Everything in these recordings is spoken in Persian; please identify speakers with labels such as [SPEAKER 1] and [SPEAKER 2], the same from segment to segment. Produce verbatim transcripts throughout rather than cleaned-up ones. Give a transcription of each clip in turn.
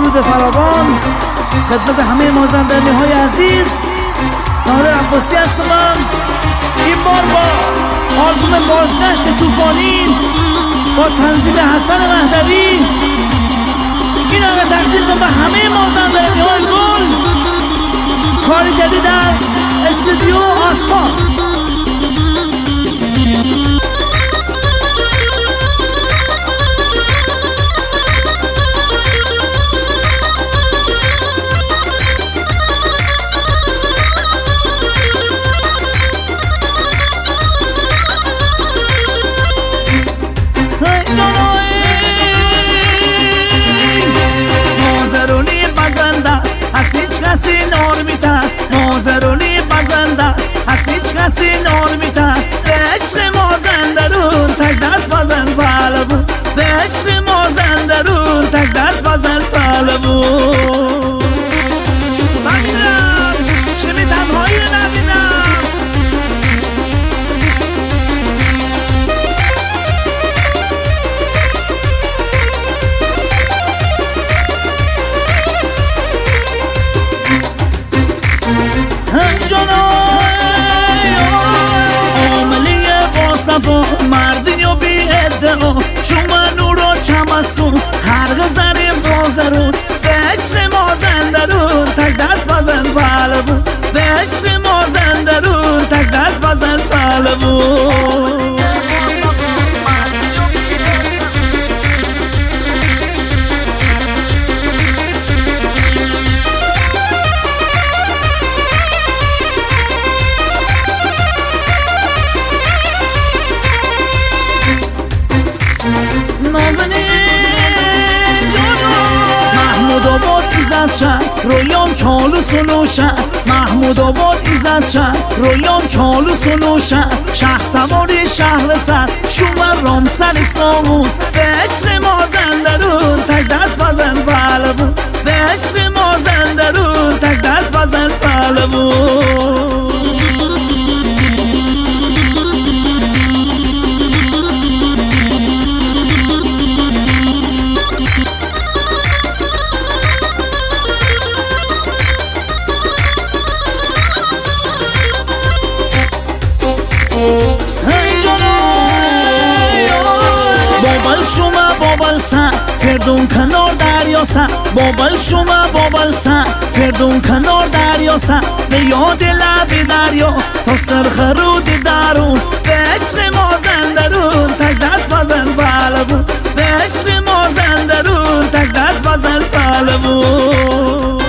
[SPEAKER 1] درود فراوان خدمت همه مازندرانی های عزیز. نادر عباسی هستم. این بار با آلبوم بازگشت طوفانی با تنظیم حسن مهدوی این آقا تقدیم به همه مازندرانی های گل. کاری جدید از استودیو آسمان. کسی نارمیتست مازرونی بزنده است از هیچ کسی نارمیتست به عشق مازندرون تک دست بزن پهلوون به عشق مازندرون تک دست بزن پهلوون بگیرم شمی تنهایی نبینم مردی و بی ادعا شما نور و چمسون هر زنیم بازرون به عشق مازندرون تک دست بزن پهلوون به عشق مازندرون تک دست بزن پهلوون محمود آباد ایزد شد رویام چالو سلوشن محمود آباد ایزد شد رویام چالو سلوشن شهر سواری شهر سر شومر رام سر سامون به عشق مازندرون تک دست بزن پهلوون به عشق مازندرون تک دست بزن پهلوون شما بابل سن فردون کنار دریا سن بابل شما بابل سن فردون کنار دریا سن به یاد لب دریا تا سرخرود درون به عشق مازندرون تک دست بزن پهلوون به عشق مازندرون تک دست بزن پهلوون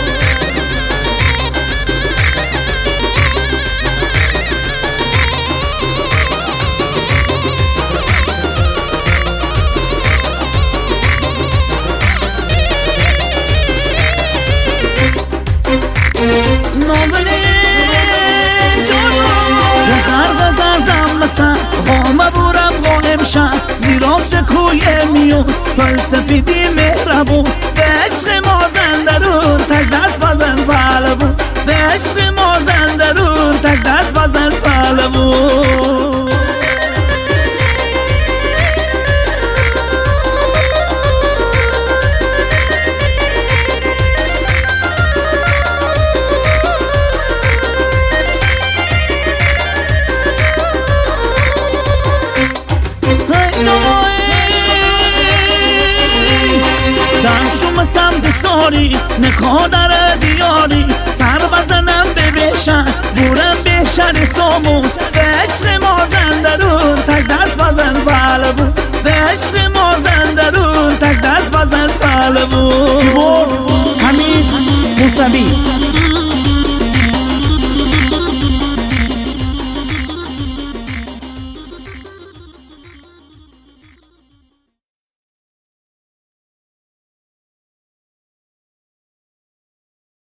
[SPEAKER 1] غامه بورم قائم شن زیراب کوی میون پل سفیدی مهربون به عشق مازندرون تک دست بزن پهلوون به عشق مازندرون تک دست بزن پهلوون سمت ساری نخادر دیاری سر بزنم به بشن بورم بشن سامون به عشق مازندرون تک دست بزن پهلوون به عشق مازندرون تک دست بزن پهلوون. حمید موسوی